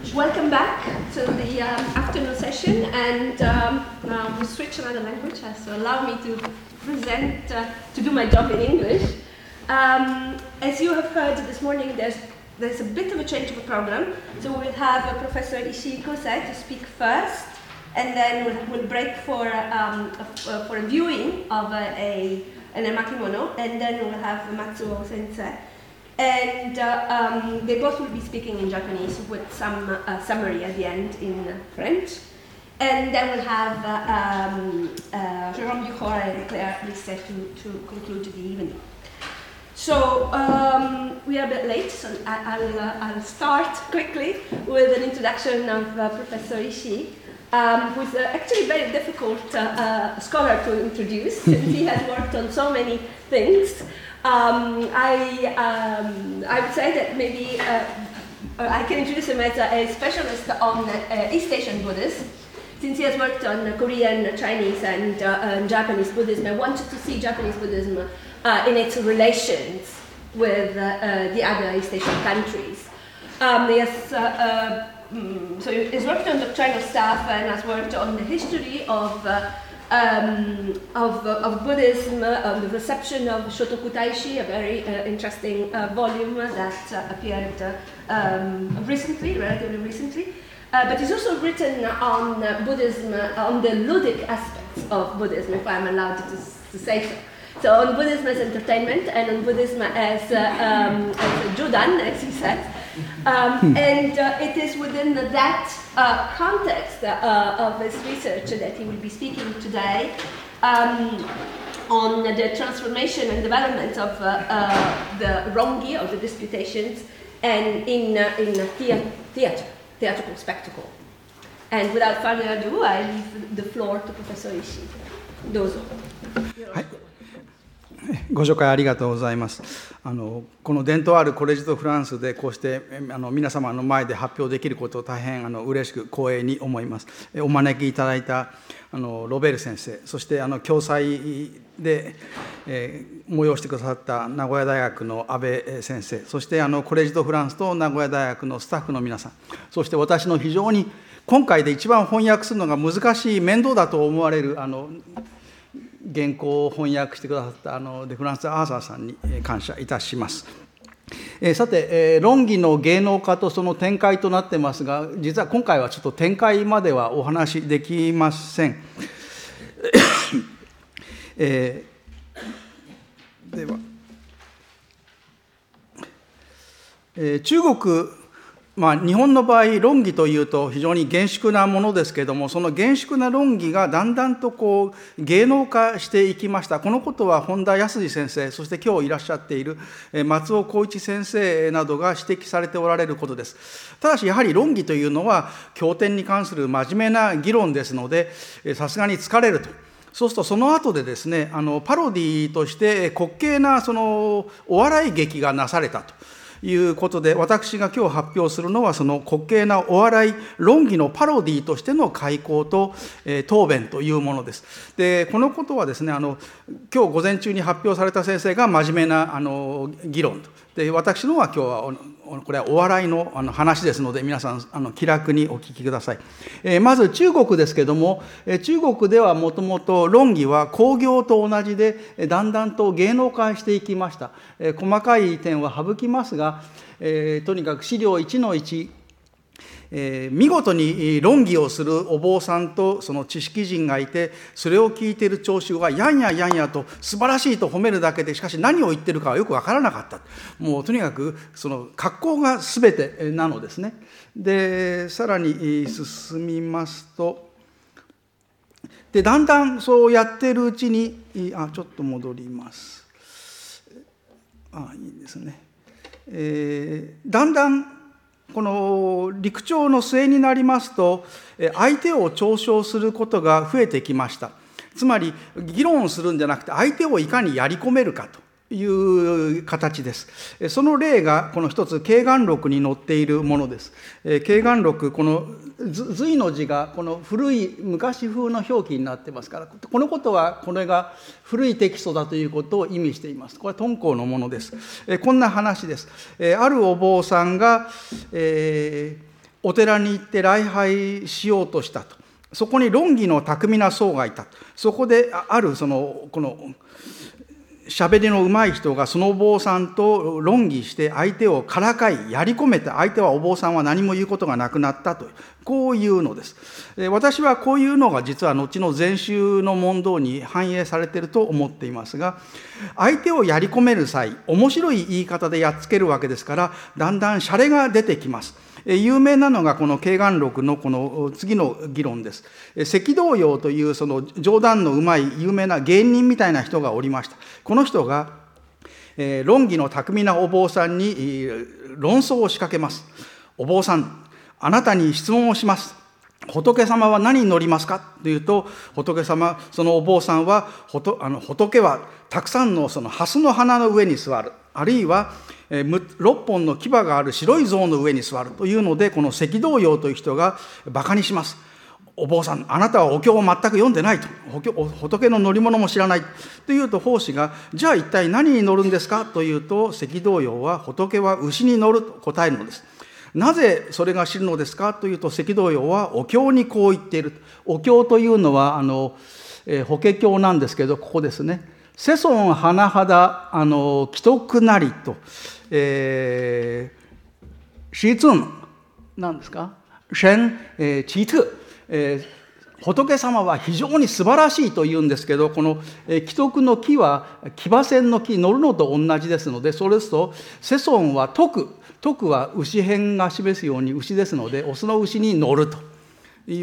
Welcome back to the afternoon session, and we'll switch another language, so allow me to present, to do my job in English. As you have heard this morning, there's a bit of a change of the program, so we'll have Professor Ishii Kosei to speak first, and then we'll break for a viewing of an emakimono, and then we'll have Matsuo Sensei. And they both will be speaking in Japanese with some summary at the end in French. And then we'll have Jérôme Ducrot and Claire Lisset to conclude the evening. So we are a bit late, so I'll start quickly with an introduction of Professor Ishii, who's actually a very difficult scholar to introduce, since he has worked on so many things. I would say that maybe I can introduce him as a specialist on East Asian Buddhism, since he has worked on Korean, Chinese, and Japanese Buddhism. I wanted to see Japanese Buddhism in its relations with the other East Asian countries. So he's worked on doctrinal stuff and has worked on the history of Buddhism, the reception of Shotoku Taishi, a very interesting volume that appeared relatively recently. But he's also written on Buddhism, on the ludic aspects of Buddhism, if I'm allowed to say so. So on Buddhism as entertainment and on Buddhism as Jodan, as he says. And it is within that context of his research that he will be speaking today on the transformation and development of the rongi, or the disputations, and in theatrical spectacle. And without further ado, I leave the floor to Professor Ishii. Dozo. ご紹介ありがとうございます。この伝統あるコレジド・フランスでこうして皆様の前で発表できることを大変嬉しく光栄に思います。お招きいただいたロベール先生、そして共催で、催してくださった名古屋大学の安倍先生、そしてコレジド・フランスと名古屋大学のスタッフの皆さん、そして私の非常に今回で一番翻訳するのが難しい、面倒だと思われる原稿を翻訳してくださったデ・フランス・アーサーさんに感謝いたします。さて、論議の芸能化とその展開となってますが、実は今回はちょっと展開まではお話しできません。では、中国、日本の場合、論議というと非常に厳粛なものですけれども、その厳粛な論議がだんだんと芸能化していきました。このことは本田康二先生、そして今日いらっしゃっている松尾光一先生などが指摘されておられることです。ただしやはり論議というのは経典に関する真面目な議論ですので、さすがに疲れると。そうするとその後でですね、パロディとして滑稽なお笑い劇がなされたということで、私が今日発表するのはその滑稽なお笑い論議のパロディとしての開講と、答弁というものです。でこのことはですね、今日午前中に発表された先生が真面目な議論で、私のは今日はこれはお笑いの話ですので、皆さん気楽にお聞きください。まず中国ですけれども、中国ではもともと論議は興行と同じでだんだんと芸能化していきました。細かい点は省きますが、とにかく資料1-1、見事に論議をするお坊さんとその知識人がいて、それを聞いている聴衆がやんややんやと素晴らしいと褒めるだけで、しかし何を言ってるかはよくわからなかった。もうとにかくその格好が全てなのですね。でさらに進みますと、でだんだんそうやっているうちに、ちょっと戻ります。いいですね。だんだんこの陸調の末になりますと、相手を嘲笑することが増えてきました。つまり議論をするんじゃなくて、相手をいかにやり込めるかという形です。その例がこの一つ、慶願録に載っているものです。慶願録、この隋の字がこの古い昔風の表記になってますから、このことはこれが古いテキストだということを意味しています。これは敦煌のものです。こんな話です。あるお坊さんが、 お寺に行って礼拝しようとしたと。そこに論議の巧みな僧がいた。そこであるこの喋りのうまい人がそのお坊さんと論議して相手をからかいやり込めて、相手はお坊さんは何も言うことがなくなったという、こういうのです。私はこういうのが実は後の禅宗の問答に反映されていると思っていますが、相手をやり込める際、面白い言い方でやっつけるわけですから、だんだんシャレが出てきます。有名なのがこの慶願録のこの次の議論です。赤道陽というその冗談のうまい有名な芸人みたいな人がおりました。この人が論議の巧みなお坊さんに論争を仕掛けます。お坊さん、あなたに質問をします。仏様は何に乗りますかというと、仏様、そのお坊さんは仏はたくさんのその蓮の花の上に座る、あるいは6本の牙がある白い象の上に座るというので、この赤道陽という人がバカにします。お坊さん、あなたはお経を全く読んでないと、仏の乗り物も知らないというと、法師がじゃあ一体何に乗るんですかというと、赤道陽は仏は牛に乗ると答えるのです。なぜそれが知るのですかというと、赤道陽はお経にこう言っている。お経というのは法華経なんですけど、ここですね。世尊甚だ既得なりと、シツンなんですか、神奇特、仏様は非常に素晴らしいというんですけど、この既得の木は騎馬戦の木、乗るのと同じですので、それですと世尊は徳は牛編が示すように牛ですので、オスの牛に乗るという、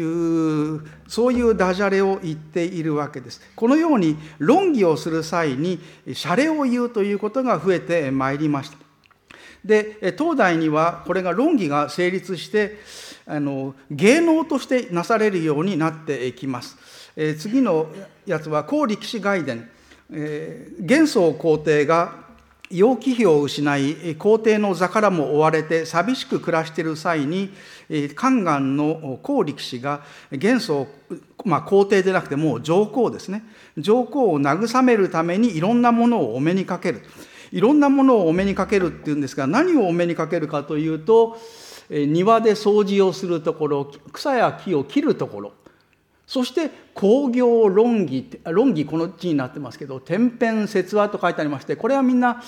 そういうダジャレを言っているわけです。このように論議をする際にシャレを言うということが増えてまいりました。で、東大にはこれが論議が成立して芸能としてなされるようになってきます。次のやつは高力士外伝。玄宗皇帝が楊貴妃を失い、皇帝の座からも追われて寂しく暮らしている際に、宦官の高力士が玄宗、皇帝でなくてもう上皇ですね、上皇を慰めるためにいろんなものをお目にかける。いろんなものをお目にかけるっていうんですが、何をお目にかけるかというと、庭で掃除をするところ、草や木を切るところ、そして工業論議、この字になってますけど、天変説話と書いてありまして、これはみんな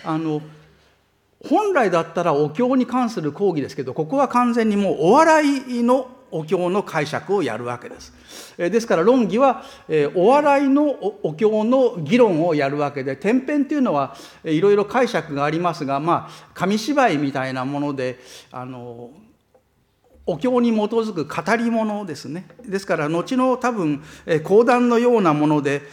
本来だったらお経に関する講義ですけど、ここは完全にもうお笑いのお経の解釈をやるわけです。ですから論議はお笑いのお経の議論をやるわけで、天変というのはいろいろ解釈がありますが、紙芝居みたいなものでお経に基づく語り物ですね。ですから後の多分講談のようなもので、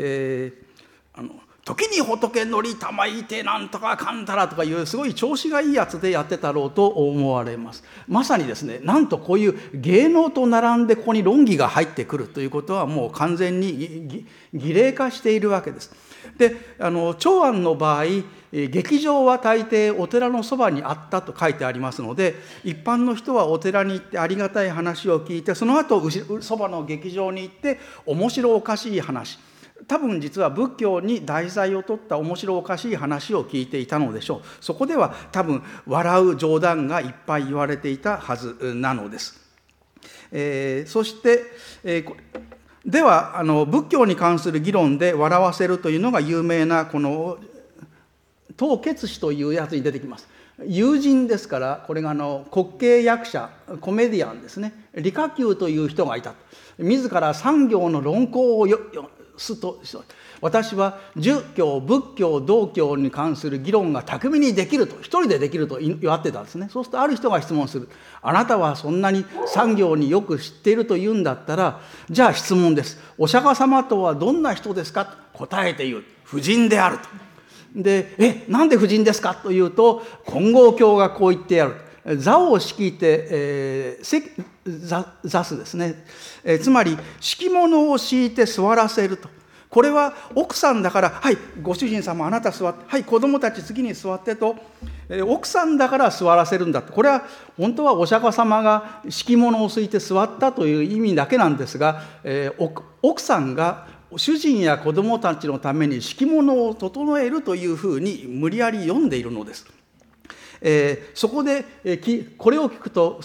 時に仏乗りたまいてなんとかかんたらとかいうすごい調子がいいやつでやってたろうと思われます。まさにですね、なんとこういう芸能と並んでここに論議が入ってくるということはもう完全に儀礼化しているわけです。で、長安の場合、劇場は大抵お寺のそばにあったと書いてありますので、一般の人はお寺に行ってありがたい話を聞いて、その後そばの劇場に行って面白おかしい話、多分実は仏教に題材を取った面白おかしい話を聞いていたのでしょう。そこでは多分笑う冗談がいっぱい言われていたはずなのです。そして、では仏教に関する議論で笑わせるというのが有名なこの唐決詩というやつに出てきます。友人ですから、これが滑稽役者、コメディアンですね。李克久という人がいた。自ら三行の論考を私は儒教、仏教、道教に関する議論が巧みにできると、一人でできると言わってたんですね。そうするとある人が質問する。あなたはそんなに産業によく知っていると言うんだったら、じゃあ質問です。お釈迦様とはどんな人ですかと答えて言う。婦人であると。で、なんで婦人ですかというと、金剛経がこう言ってやる。座を敷いて、座すですね。つまり敷物を敷いて座らせると。これは奥さんだから、はい、ご主人様あなた座って、はい、子供たち次に座ってと、奥さんだから座らせるんだと。これは本当はお釈迦様が敷物を敷いて座ったという意味だけなんですが、奥さんが主人や子供たちのために敷物を整えるというふうに無理やり読んでいるのです。 そこでこれを聞くと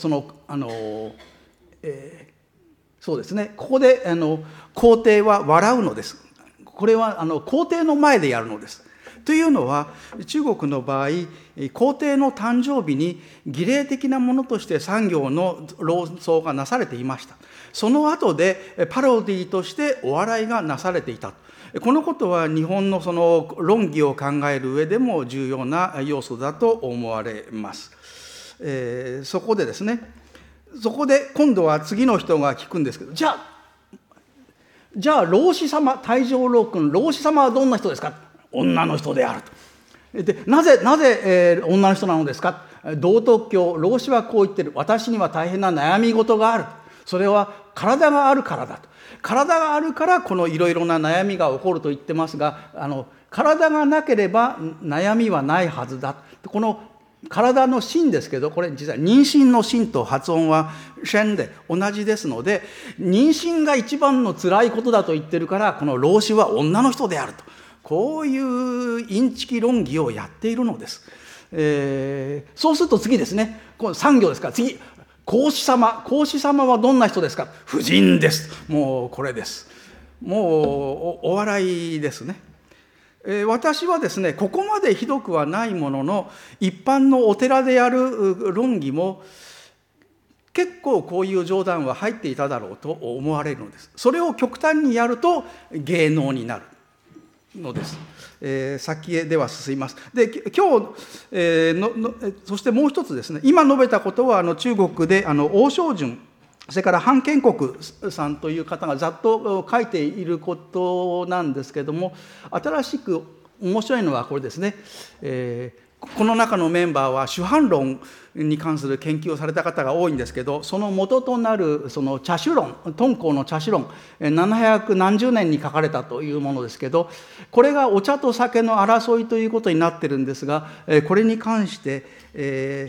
そうですね、ここで皇帝は笑うのです。これは皇帝の前でやるのです。というのは、中国の場合、皇帝の誕生日に儀礼的なものとして産業の論争がなされていました。その後でパロディとしてお笑いがなされていた。このことは日本のその論議を考える上でも重要な要素だと思われます。そこでですね、そこで今度は次の人が聞くんですけど、じゃあ老子様、太上老君、老子様はどんな人ですか。女の人であると。でなぜ、女の人なのですか。道徳教、老子はこう言ってる。私には大変な悩み事がある。それは体があるからだと。体があるからこのいろいろな悩みが起こると言ってますが、体がなければ悩みはないはずだ。この体の心ですけど、これ実は妊娠の心と発音はシェンで同じですので、妊娠が一番の辛いことだと言ってるから、この老子は女の人であると、こういうインチキ論議をやっているのです。そうすると次ですね、この産業ですから、次孔子様。孔子様はどんな人ですか。婦人です。もうこれです。もうお笑いですね。私はですね、ここまでひどくはないものの、一般のお寺でやる論議も結構こういう冗談は入っていただろうと思われるのです。それを極端にやると芸能になるのです。先へでは進みます。で今日、そしてもう一つですね、今述べたことは中国で王昭順、それから韓建国さんという方がざっと書いていることなんですけども、新しく面白いのはこれですね。この中のメンバーは主犯論に関する研究をされた方が多いんですけど、その元となるその茶種論、敦煌の茶種論、700何十年に書かれたというものですけど、これがお茶と酒の争いということになってるんですが、これに関して、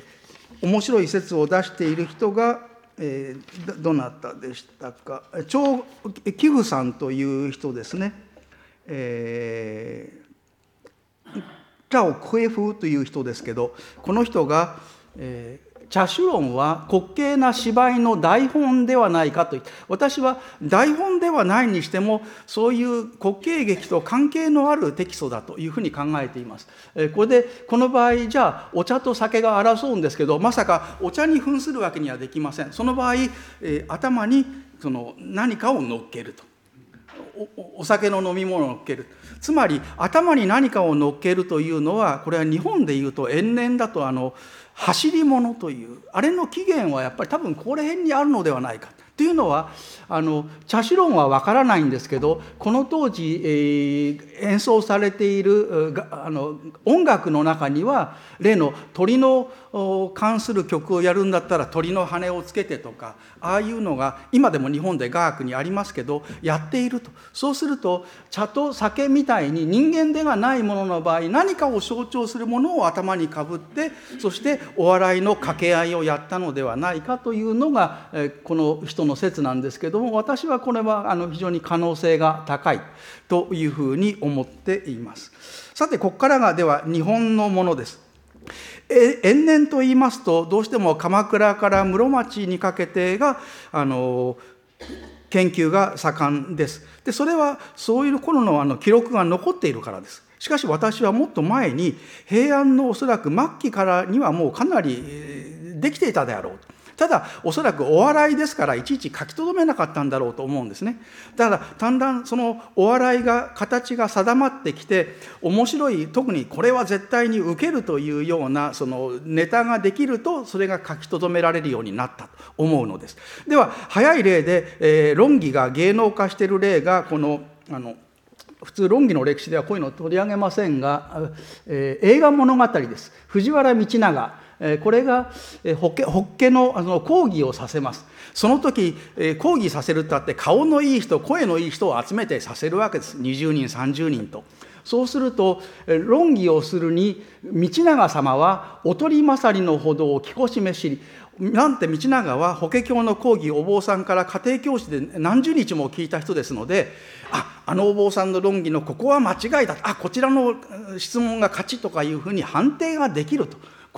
面白い説を出している人が、どなたでしたか。張貴夫さんという人ですね。趙クエフという人ですけど、この人が、茶種論は滑稽な芝居の台本ではないかと言って、私は台本ではないにしてもそういう滑稽劇と関係のあるテキストだというふうに考えています。これでこの場合じゃあお茶と酒が争うんですけど、まさかお茶に扮するわけにはできません。その場合、頭にその何かを乗っけると。お酒の飲み物を乗っける。つまり頭に何かを乗っけるというのは、これは日本でいうと延々だと走り物という、あれの起源はやっぱり多分この辺にあるのではないかというのは、茶種論は分からないんですけど、この当時、演奏されている音楽の中には、例の鳥の関する曲をやるんだったら鳥の羽をつけてとか、ああいうのが今でも日本で雅楽にありますけどやっていると。そうすると茶と酒みたいに人間ではないものの場合、何かを象徴するものを頭にかぶって、そしてお笑いの掛け合いをやったのではないかというのがこの人の説なんですけども、私はこれは非常に可能性が高いというふうに思っています。さてここからがでは日本のものです。延年と言いますと、どうしても鎌倉から室町にかけてが研究が盛んです。でそれはそういう頃の記録が残っているからです。しかし私はもっと前に平安のおそらく末期からにはもうかなりできていたであろうと。ただおそらくお笑いですからいちいち書き留めなかったんだろうと思うんですね。ただだんだんそのお笑いが形が定まってきて、面白い、特にこれは絶対に受けるというようなそのネタができると、それが書き留められるようになったと思うのです。では早い例で、論議が芸能化している例がこの普通論議の歴史ではこういうのを取り上げませんが、映画物語です。藤原道長、これが法華の講義をさせます。その時講義させるとあって、顔のいい人、声のいい人を集めてさせるわけです。20人30人と。そうすると論議をするに、道長様はおとりまさりのほどを聞こしめしり、なんて道長は法華経の講義お坊さんから家庭教師で何十日も聞いた人ですので、あのお坊さんの論議のここは間違いだ、こちらの質問が勝ちとかいうふうに判定ができると。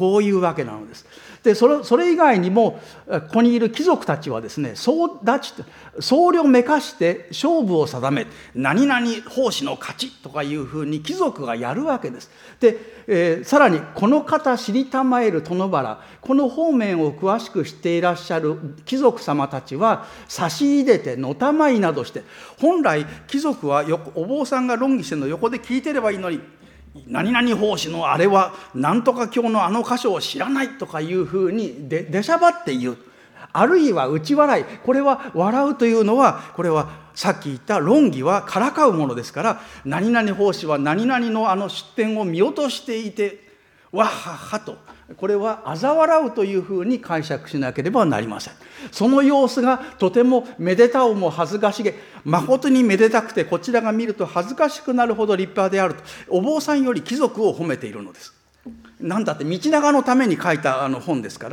こういうわけなのです。でそれ以外にもここにいる貴族たちはですね、僧侶めかして勝負を定め、何々奉仕の勝ちとかいうふうに貴族がやるわけです。で、さらにこの方知りたまえる殿原、この方面を詳しく知っていらっしゃる貴族様たちは差し入れてのたまいなどして、本来貴族はお坊さんが論議してるのを横で聞いてればいいのに、何々奉仕のあれは何とか教のあの箇所を知らないとかいうふうに出しゃばって言う、あるいは内笑い、これは笑うというのは、これはさっき言った論議はからかうものですから、何々奉仕は何々のあの出典を見落としていてわっはっはと、これは嘲笑うというふうに解釈しなければなりません。その様子がとてもめでたおも恥ずかしげ、誠にめでたくてこちらが見ると恥ずかしくなるほど立派であると、お坊さんより貴族を褒めているのです。なんだって道長のために書いた本ですから、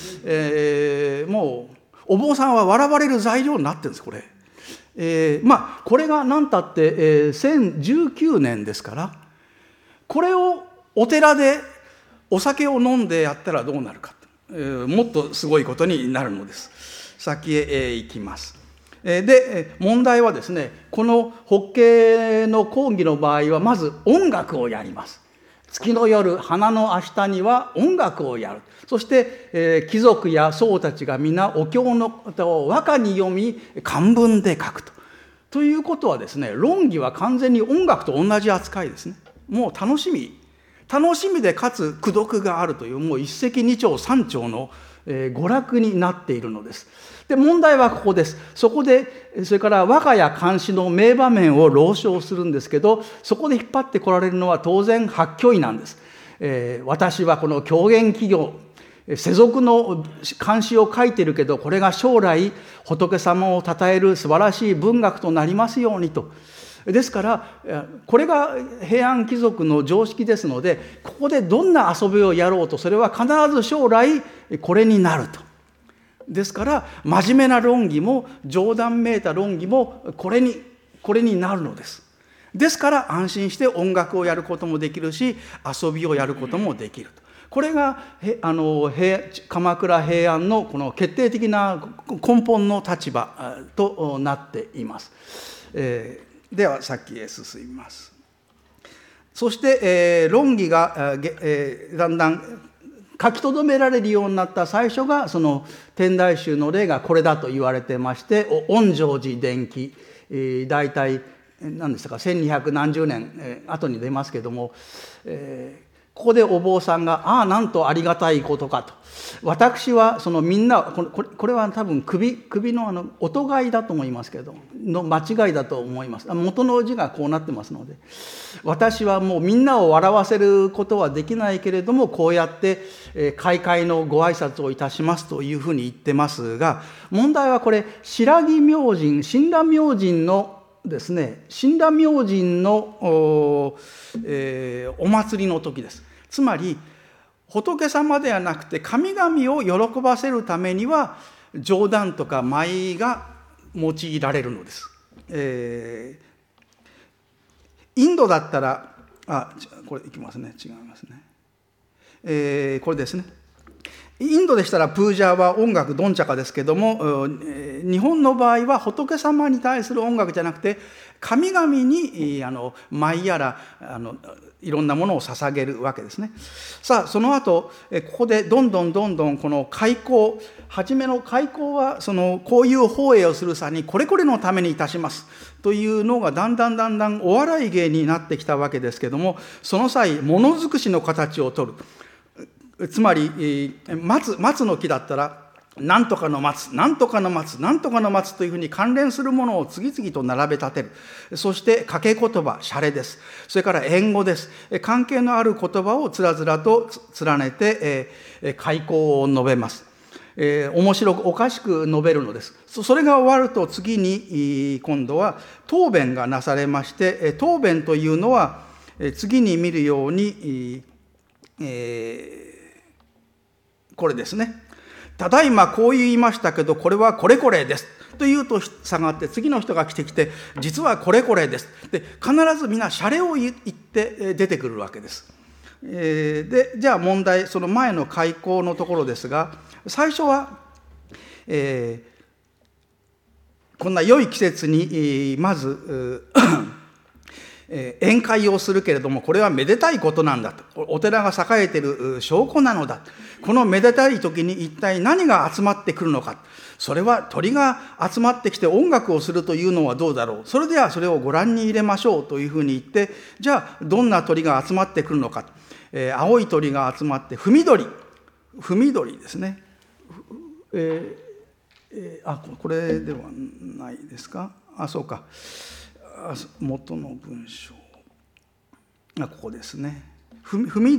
もうお坊さんは笑われる材料になってるんです、これ。これが何たって、1019年ですから、これをお寺でお酒を飲んでやったらどうなるか、もっとすごいことになるのです。先へ行きます。で問題はですね、この法華の講義の場合はまず音楽をやります。月の夜花の明日には音楽をやる。そして、貴族や僧たちが皆お経の歌を和歌に読み漢文で書くと。ということはですね、論議は完全に音楽と同じ扱いですね。もう楽しみでかつ功徳があるという、もう一石二鳥三鳥の娯楽になっているのです。で問題はここです。それから和歌や漢詩の名場面を朗唱するんですけど、そこで引っ張ってこられるのは当然八虚意なんです。私はこの狂言企業世俗の漢詩を書いてるけど、これが将来仏様を称える素晴らしい文学となりますようにと。ですからこれが平安貴族の常識ですので、ここでどんな遊びをやろうとそれは必ず将来これになると。ですから真面目な論議も冗談めいた論議もこれになるのです。ですから安心して音楽をやることもできるし、遊びをやることもできると。これが鎌倉平安のこの決定的な根本の立場となっています。では先へ進みます。そして、論議が、だんだん書き留められるようになった最初がその天台宗の例がこれだと言われてまして、恩常寺伝記、大体何でしたか1200何十年、後に出ますけども、ここでお坊さんがなんとありがたいことかと。私はそのみんなこれは多分首の音がいだと思いますけどの間違いだと思います。元の字がこうなってますので、私はもうみんなを笑わせることはできないけれども、こうやって開会のご挨拶をいたしますというふうに言ってますが、問題はこれ神羅明神のですね、神羅明神の お祭りの時です。つまり仏様ではなくて神々を喜ばせるためには冗談とか舞が用いられるのです。インドだったらこれいきますね、違いますね、これですね。インドでしたらプージャーは音楽ドンチャカですけども、日本の場合は仏様に対する音楽じゃなくて神々に舞やらいろんなものを捧げるわけですね。さあその後ここでどんどんこの開口、初めの開口はこういう法営をする際にこれこれのためにいたしますというのがだんだんお笑い芸になってきたわけですけども、その際物尽くしの形をとる。つまり松の木だったらなんとかの松、なんとかの松、なんとかの松というふうに関連するものを次々と並べ立てる。そして掛け言葉、シャレです。それから縁語です。関係のある言葉をつらつらと連ねて開口を述べます。面白くおかしく述べるのです。それが終わると次に今度は答弁がなされまして、答弁というのは次に見るようにこれですね。ただいまこう言いましたけどこれはこれこれですというと下がって次の人が来て実はこれこれですで必ずみんなシャレを言って出てくるわけです。 でじゃあ問題、その前の開口のところですが、最初は、こんな良い季節にまず宴会をするけれども、これはめでたいことなんだと、お寺が栄えている証拠なのだ、このめでたい時に一体何が集まってくるのか、それは鳥が集まってきて音楽をするというのはどうだろう、それではそれをご覧に入れましょうというふうに言って、じゃあどんな鳥が集まってくるのか、青い鳥が集まって、文鳥ですね、これではないですか、そうか、元の文章ここですね。文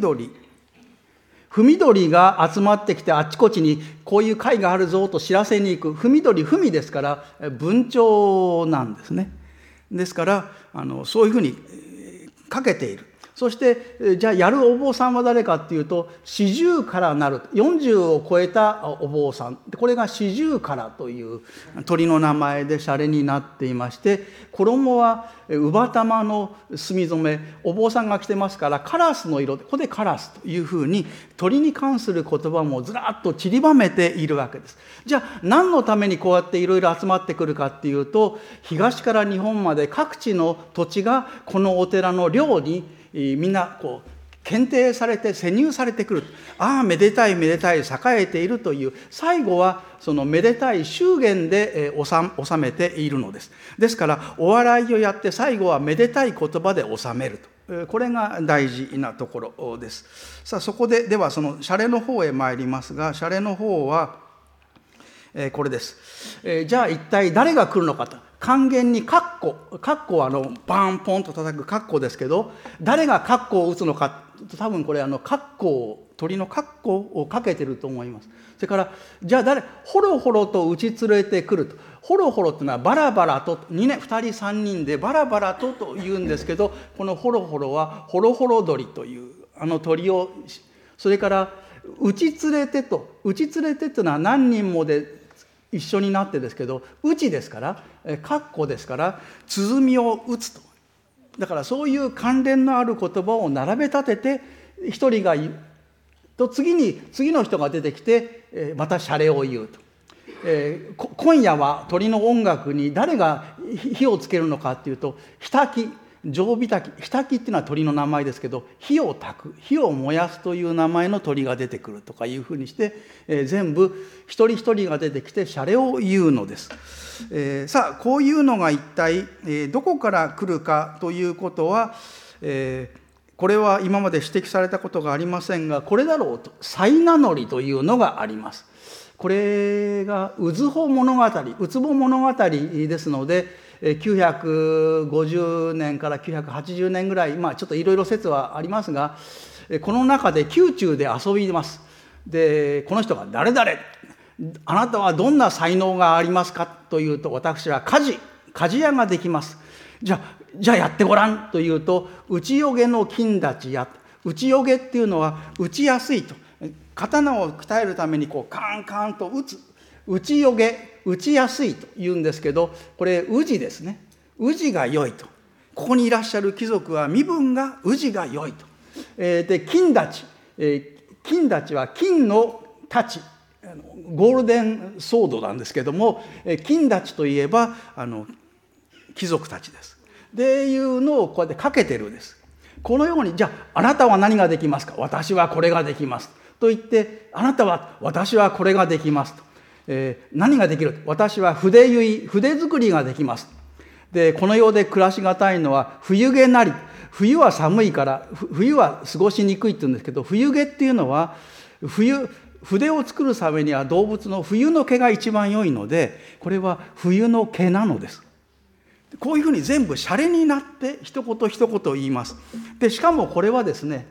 鳥が集まってきて、あっちこっちにこういう会があるぞと知らせに行く。文ですから文鳥なんですね。ですからそういうふうにかけている。そしてじゃあやるお坊さんは誰かっていうと、40からなる、40を超えたお坊さん、これが40からという鳥の名前でシャレになっていまして、衣は乳母玉の墨染め、お坊さんが着てますからカラスの色で、ここでカラスというふうに鳥に関する言葉もずらっと散りばめているわけです。じゃあ何のためにこうやっていろいろ集まってくるかっていうと、東から日本まで各地の土地がこのお寺の領にみんな検定されて潜入されてくる。めでたいめでたい、栄えているという、最後はそのめでたい祝言で収めているのです。ですからお笑いをやって最後はめでたい言葉で収めると、これが大事なところです。さあそこではそのシャレの方へ参りますが、シャレの方はこれです。じゃあ一体誰が来るのかと。還元にカッコはバーンポンと叩くカッコですけど、誰がカッコを打つのか、多分これ鳥のカッコをかけてると思います。それからじゃあホロホロと打ち連れてくると。ホロホロというのはバラバラと、2人3人でバラバラと言うんですけど、このホロホロはホロホロ鳥という鳥を、それから打ち連れてというのは何人もで一緒になってですけど、打ちですから、カッコですから、鼓を打つと。だからそういう関連のある言葉を並べ立てて、一人が言うと、次の人が出てきて、またシャレを言うと。今夜は鳥の音楽に誰が火をつけるのかっていうと、火焚き、常火焚き、火焚きっていうのは鳥の名前ですけど、火を焚く、火を燃やすという名前の鳥が出てくるとかいうふうにして、全部一人一人が出てきてシャレを言うのです。さあこういうのが一体、どこから来るかということは、これは今まで指摘されたことがありませんが、これだろうと、祭名乗りというのがあります。これがうつぼ物語ですので、950年から980年ぐらい、ちょっといろいろ説はありますが、この中で宮中で遊びます。でこの人が誰々、あなたはどんな才能がありますかというと、私は鍛冶屋ができます。じゃあやってごらんというと、打ちよげの金太刀や、打ちよげっていうのは打ちやすいと、刀を鍛えるためにカンカンと打つ、打ちよげ、打ちやすいと言うんですけど、これ宇治ですね。宇治が良いと。ここにいらっしゃる貴族は身分が宇治が良いと。で金太刀は金の太刀、ゴールデンソードなんですけども、金太刀といえば貴族たちです。でいうのをこうやってかけてるんです。このように、じゃああなたは何ができますか。私はこれができますと言って、あなたは私はこれができますと。何ができる。私は筆作りができます。でこの世で暮らしがたいのは冬毛なり。冬は寒いから冬は過ごしにくいって言うんですけど、冬毛っていうのは筆を作るためには動物の冬の毛が一番良いので、これは冬の毛なのです。こういうふうに全部シャレになって一言一言言います。でしかもこれはですね、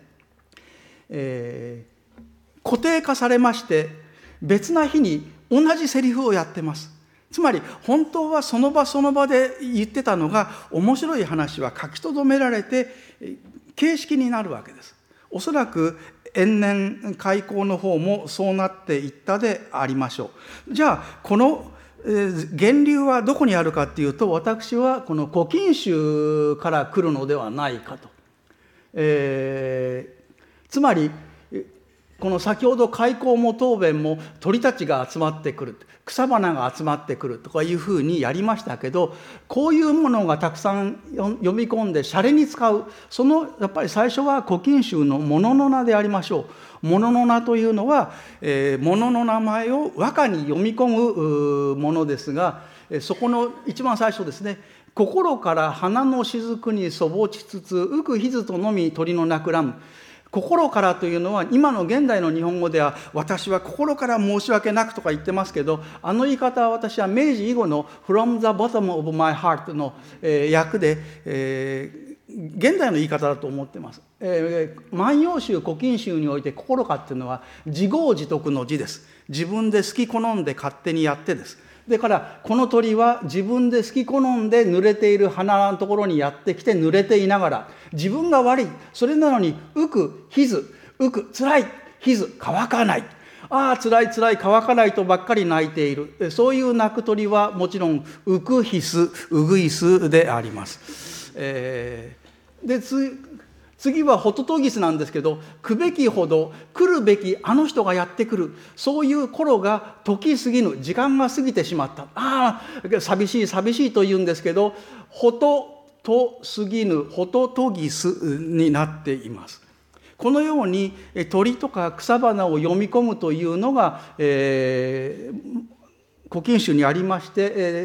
固定化されまして、別な日に同じセリフをやってます。つまり本当はその場その場で言ってたのが、面白い話は書き留められて形式になるわけです。おそらく延年開講の方もそうなっていったでありましょう。じゃあこの源流はどこにあるかっていうと、私はこの古今集から来るのではないかと。 つまりこの先ほど開口も答弁も鳥たちが集まってくる、草花が集まってくるとかいうふうにやりましたけど、こういうものがたくさん読み込んでシャレに使う、そのやっぱり最初は古今集の物の名でありましょう。物の名というのは、物の名前を和歌に読み込むものですが、そこの一番最初ですね、心から花の雫にそぼちつつ浮く日とのみ鳥の鳴くらむ。心からというのは今の現代の日本語では私は心から申し訳なくとか言ってますけど、あの言い方は私は明治以後の From the bottom of my heart の訳で、現代の言い方だと思ってます。万葉集古今集において心かっていうのは自業自得の字です。自分で好き好んで勝手にやってです。だからこの鳥は自分で好き好んで濡れている花のところにやってきて、濡れていながら自分が悪い、それなのに浮く日浮くつらい日乾かない、ああつらいつらい乾かないとばっかり泣いている、そういう泣く鳥はもちろん浮くヒスウグイスであります。で次はホトトギスなんですけど、来べきほど来るべきあの人がやってくる、そういう頃が時過ぎぬ、時間が過ぎてしまった、ああ寂しい寂しいと言うんですけど、ホトと過ぎぬホトトギスになっています。このように鳥とか草花を読み込むというのが、古今集にありまして、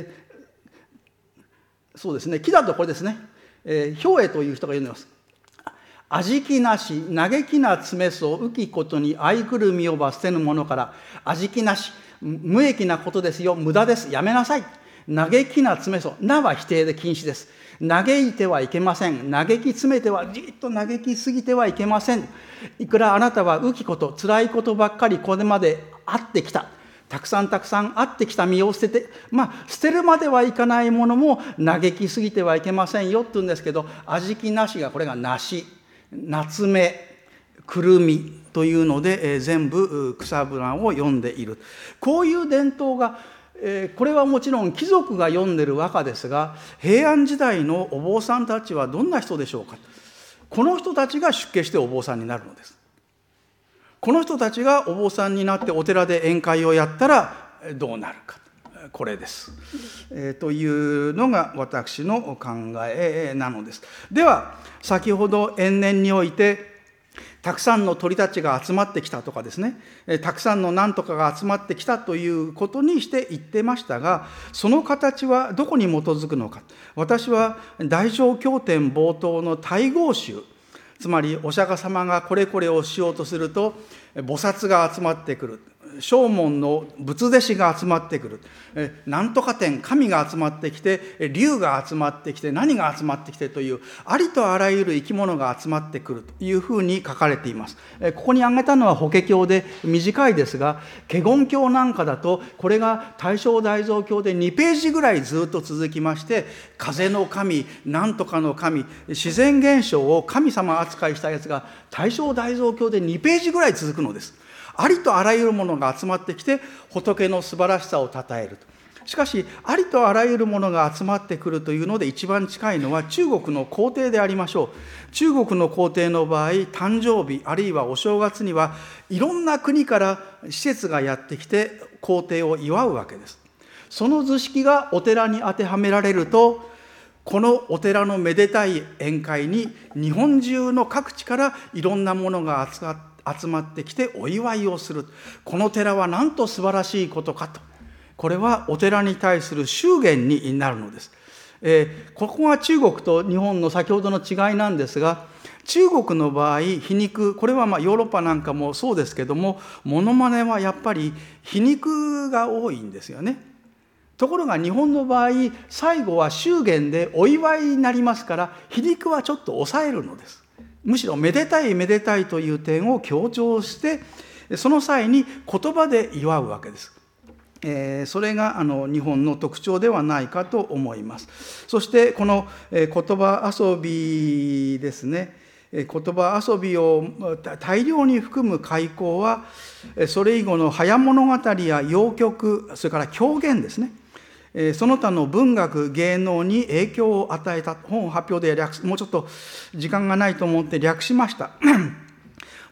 そうですね、木だとこれですね、兵衛という人が言うんです。味気なし嘆きな詰そ浮きことに愛くるみを罰せぬものから、味気なし無益なことですよ、無駄です、やめなさい。嘆きな詰そ、なは否定で禁止です。嘆いてはいけません。嘆き詰めてはじっと嘆きすぎてはいけません。いくらあなたは浮きこと辛いことばっかりこれまであってきた、たくさんあってきた身を捨てて、捨てるまではいかないものも嘆きすぎてはいけませんよって言うんですけど、味気なしがこれが梨、夏目、くるみというので、全部草花を読んでいる。こういう伝統が、これはもちろん貴族が読んでる和歌ですが、平安時代のお坊さんたちはどんな人でしょうか。この人たちが出家してお坊さんになるのです。この人たちがお坊さんになってお寺で宴会をやったらどうなるか、これです、というのが私の考えなのです。では先ほど延年においてたくさんの鳥たちが集まってきたとかですね、たくさんの何とかが集まってきたということにして言ってましたが、その形はどこに基づくのか。私は大乗経典冒頭の大号集、つまりお釈迦様がこれこれをしようとすると菩薩が集まってくる、正門の仏弟子が集まってくる、なんとか天神が集まってきて、竜が集まってきて、何が集まってきてというありとあらゆる生き物が集まってくるというふうに書かれています。ここに挙げたのは法華経で短いですが、華厳経なんかだとこれが大乗大蔵経で2ページぐらいずっと続きまして、風の神、なんとかの神、自然現象を神様扱いしたやつが大乗大蔵経で2ページぐらい続くのです。ありとあらゆるものが集まってきて仏の素晴らしさをたたえると。しかしありとあらゆるものが集まってくるというので一番近いのは中国の皇帝でありましょう。中国の皇帝の場合、誕生日あるいはお正月にはいろんな国から使節がやってきて皇帝を祝うわけです。その図式がお寺に当てはめられると、このお寺のめでたい宴会に日本中の各地からいろんなものが集まってきてお祝いをする。この寺はなんと素晴らしいことかと。これはお寺に対する祝言になるのです。ここが中国と日本の先ほどの違いなんですが、中国の場合皮肉、これはヨーロッパなんかもそうですけども、モノマネはやっぱり皮肉が多いんですよね。ところが日本の場合、最後は祝言でお祝いになりますから、皮肉はちょっと抑えるのです。むしろめでたいめでたいという点を強調して、その際に言葉で祝うわけです。それが日本の特徴ではないかと思います。そしてこの言葉遊びですね、言葉遊びを大量に含む開口は、それ以後の早物語や謡曲、それから狂言ですね、その他の文学芸能に影響を与えた本を発表でもうちょっと時間がないと思って略しました。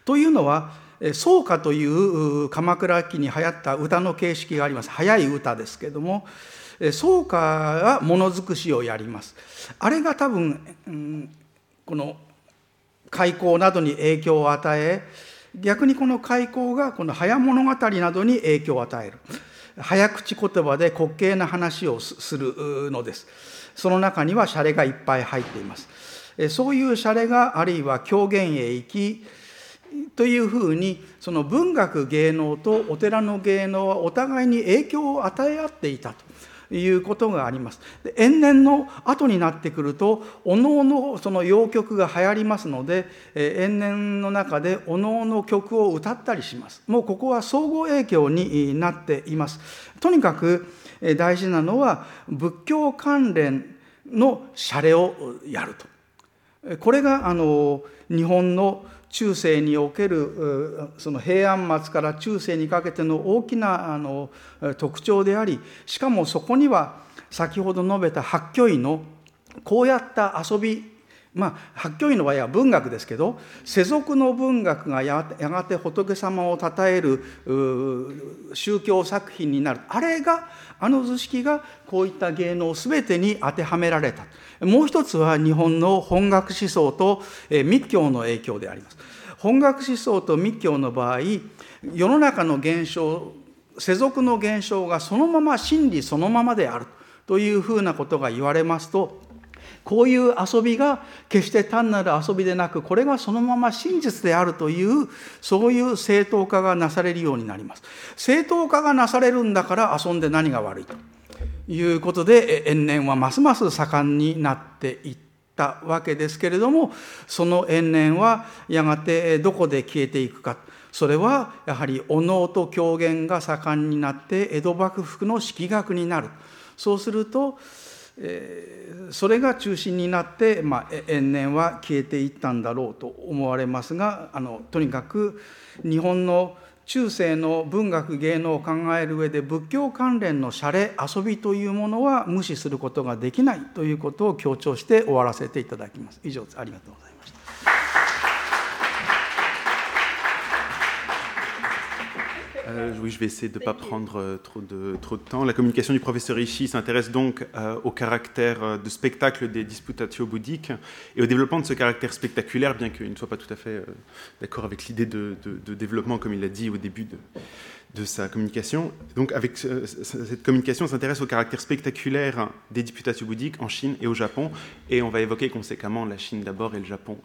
というのは、奏歌という鎌倉期に流行った歌の形式があります。早い歌ですけども、奏歌は物尽くしをやります。あれが多分、この開口などに影響を与え、逆にこの開口がこの早物語などに影響を与える。早口言葉で滑稽な話をするのです。その中にはシャレがいっぱい入っています。そういうシャレがあるいは狂言へ行きというふうに、その文学芸能とお寺の芸能はお互いに影響を与え合っていたということがあります。延年の後になってくると、おのおのその謡曲が流行りますので、延年の中でおのおの曲を歌ったりします。もうここは相互影響になっています。とにかく大事なのは仏教関連のシャレをやると。これが日本の中世におけるその平安末から中世にかけての大きな特徴であり、しかもそこには先ほど述べた法華院のこうやった遊び、法華院の場合は文学ですけど、世俗の文学がやがて仏様を称える宗教作品になる。あれが図式がこういった芸能すべてに当てはめられた。もう一つは日本の本学思想と密教の影響であります。本学思想と密教の場合、世の中の現象、世俗の現象がそのまま真理そのままであるというふうなことが言われますと、こういう遊びが決して単なる遊びでなく、これがそのまま真実であるという、そういう正当化がなされるようになります。正当化がなされるんだから遊んで何が悪いということで、延年はますます盛んになっていったわけですけれども、その延年はやがてどこで消えていくか。それはやはりお能と狂言が盛んになって江戸幕府の式学になる。そうするとそれが中心になって、延年は消えていったんだろうと思われますが、とにかく日本の中世の文学芸能を考える上で仏教関連のシャレ遊びというものは無視することができないということを強調して終わらせていただきます。以上です。ありがとうございました。 Oui, je vais essayer de ne pas prendre trop de temps. La communication du professeur Ishii s'intéresse donc au caractère de spectacle des disputatio bouddhiques et au développement de ce caractère spectaculaire, bien qu'il ne soit pas tout à fait d'accord avec l'idée de développement, comme il l'a dit au début de sa communication. Donc, avec cette communication, s'intéresse au caractère spectaculaire des disputatio bouddhiques en Chine et au Japon, et on va évoquer conséquemment la Chine d'abord et le Japon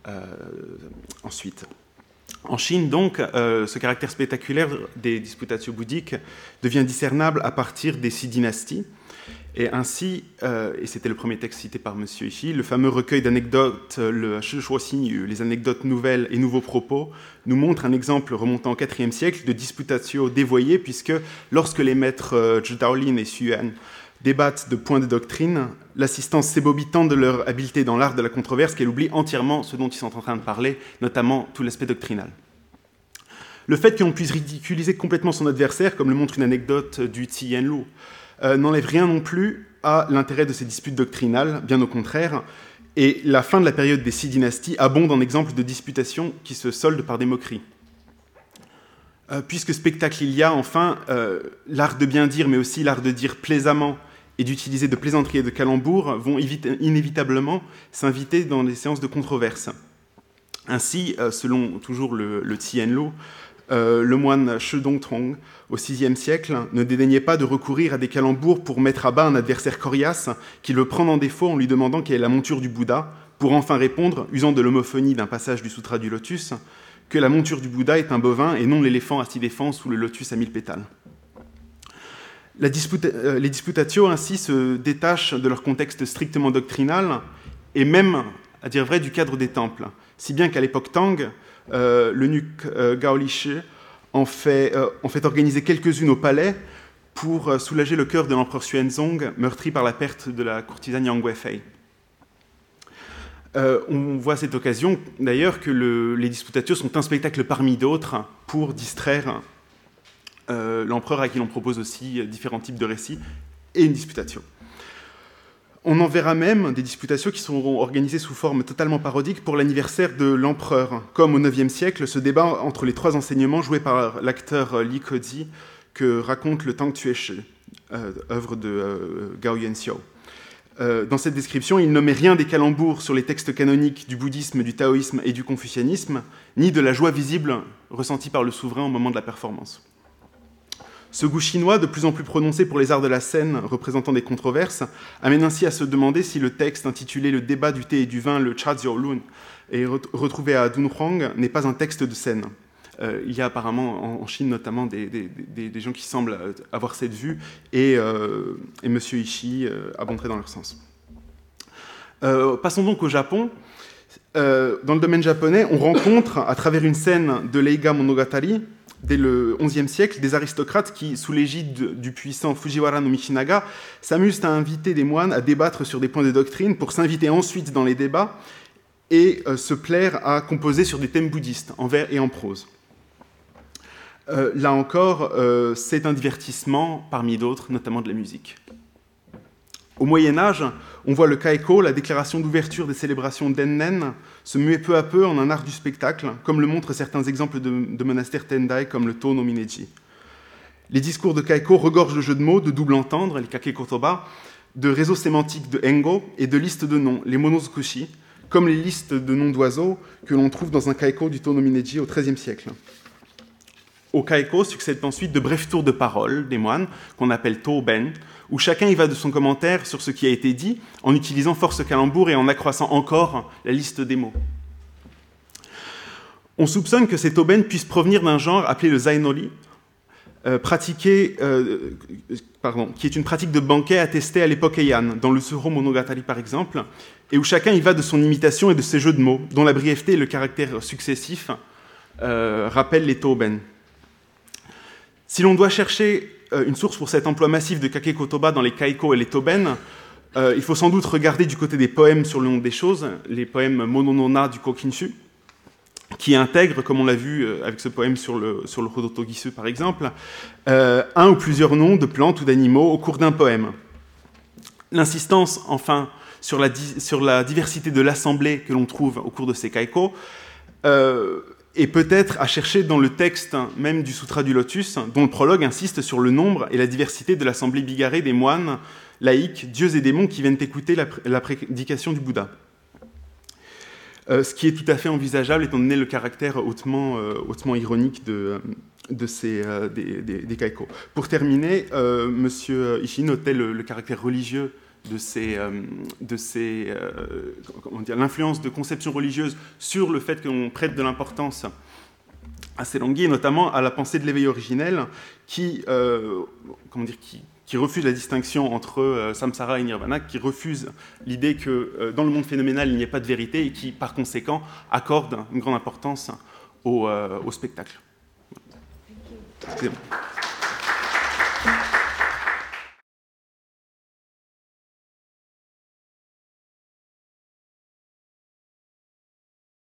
ensuite. En Chine, donc, ce caractère spectaculaire des disputatio bouddhiques devient discernable à partir des 6 dynasties. Et ainsi, et c'était le premier texte cité par M. Ishii, le fameux recueil d'anecdotes, le Shishuoxinyu, les anecdotes nouvelles et nouveaux propos, nous montre un exemple remontant au IVe siècle de disputatio dévoyée, puisque lorsque les maîtres Zhu Daolin et Xu Yuan débattent de points de doctrine, l'assistance s'ébobit tant de leur habileté dans l'art de la controverse qu'elle oublie entièrement ce dont ils sont en train de parler, notamment tout l'aspect doctrinal. Le fait qu'on puisse ridiculiser complètement son adversaire, comme le montre une anecdote du Tsi Yanlu, n'enlève rien non plus à l'intérêt de ces disputes doctrinales, bien au contraire, et la fin de la période des 6 dynasties abonde en exemples de disputations qui se soldent par des moqueries. Puisque spectacle il y a, enfin, l'art de bien dire, mais aussi l'art de dire plaisamment et d'utiliser de plaisanteries et de calembours vont inévitablement s'inviter dans les séances de controverse. Ainsi, selon toujours le Tsi Yanlu, le moine Shi Dongtong, au VIe siècle, ne dédaignait pas de recourir à des calembours pour mettre à bas un adversaire coriace qui le prend en défaut en lui demandant quelle est la monture du Bouddha, pour enfin répondre, usant de l'homophonie d'un passage du Sutra du Lotus, que la monture du Bouddha est un bovin et non l'éléphant à 6 défenses ou le lotus à 1000 pétales. Les disputatio ainsi se détachent de leur contexte strictement doctrinal et même, à dire vrai, du cadre des temples, si bien qu'à l'époque Tang, l'eunuque Gao Lishi en fait organiser quelques-unes au palais pour soulager le cœur de l'empereur Xuanzong, meurtri par la perte de la courtisane Yang Guifei. On voit à cette occasion, d'ailleurs, que les disputatio sont un spectacle parmi d'autres pour distraire l'empereur à qui l'on propose aussi différents types de récits et une disputatio. On en verra même des disputations qui seront organisées sous forme totalement parodique pour l'anniversaire de l'empereur, comme au IXe siècle, ce débat entre les trois enseignements joués par l'acteur Li Kezi que raconte le Tang Tueshi, œuvre de Gao Yuanxiu. Dans cette description, il nommait rien des calembours sur les textes canoniques du bouddhisme, du taoïsme et du confucianisme, ni de la joie visible ressentie par le souverain au moment de la performance. Ce goût chinois, de plus en plus prononcé pour les arts de la scène représentant des controverses, amène ainsi à se demander si le texte intitulé « Le débat du thé et du vin », le Cha Jiao Lun, et retrouvé à Dunhuang, n'est pas un texte de scène. Il y a apparemment en Chine notamment des gens qui semblent avoir cette vue, et M. Ishii abonderait dans leur sens. Passons donc au Japon. Dans le domaine japonais, on rencontre, à travers une scène de l'Eiga Monogatari, dès le XIe siècle, des aristocrates qui, sous l'égide du puissant Fujiwara no Michinaga, s'amusent à inviter des moines à débattre sur des points de doctrine pour s'inviter ensuite dans les débats et se plaire à composer sur des thèmes bouddhistes, en vers et en prose. Là encore, c'est un divertissement parmi d'autres, notamment de la musique. Au Moyen-Âge, on voit le kaiko, la déclaration d'ouverture des célébrations d'Ennen, se muer peu à peu en un art du spectacle, comme le montrent certains exemples de monastères Tendai comme le To no Mineji. Les discours de kaiko regorgent de jeux de mots, de double entendre, les kakekotoba, de réseaux sémantiques de engo et de listes de noms, les monozukushi, comme les listes de noms d'oiseaux que l'on trouve dans un kaiko du To no Mineji au XIIIe siècle. Au kaiko succèdent ensuite de brefs tours de parole des moines, qu'on appelle to-ben, où chacun y va de son commentaire sur ce qui a été dit, en utilisant force calembour et en accroissant encore la liste des mots. On soupçonne que ces to-ben puissent provenir d'un genre appelé le zainori, qui est une pratique de banquet attestée à l'époque Heian, dans le Suro Monogatari par exemple, et où chacun y va de son imitation et de ses jeux de mots, dont la brièveté et le caractère successif rappellent les to-ben. Si l'on doit chercher une source pour cet emploi massif de kakekotoba dans les kaiko et les toben, il faut sans doute regarder du côté des poèmes sur le nom des choses, les poèmes Mononona du Kokinshu, qui intègrent, comme on l'a vu avec ce poème sur le Hodoto Gisu par exemple, un ou plusieurs noms de plantes ou d'animaux au cours d'un poème. L'insistance, enfin, sur la diversité de l'assemblée que l'on trouve au cours de ces kaiko, et peut-être à chercher dans le texte même du Sutra du Lotus, dont le prologue insiste sur le nombre et la diversité de l'assemblée bigarrée des moines, laïcs, dieux et démons qui viennent écouter la prédication du Bouddha. Ce qui est tout à fait envisageable étant donné le caractère hautement ironique des kaiko. Pour terminer, M. Ishii notait le caractère religieux l'influence de conceptions religieuses sur le fait qu'on prête de l'importance à ces langues, et notamment à la pensée de l'éveil originel qui refuse la distinction entre samsara et nirvana, qui refuse l'idée que dans le monde phénoménal il n'y ait pas de vérité et qui par conséquent accorde une grande importance au spectacle. Excusez-moi.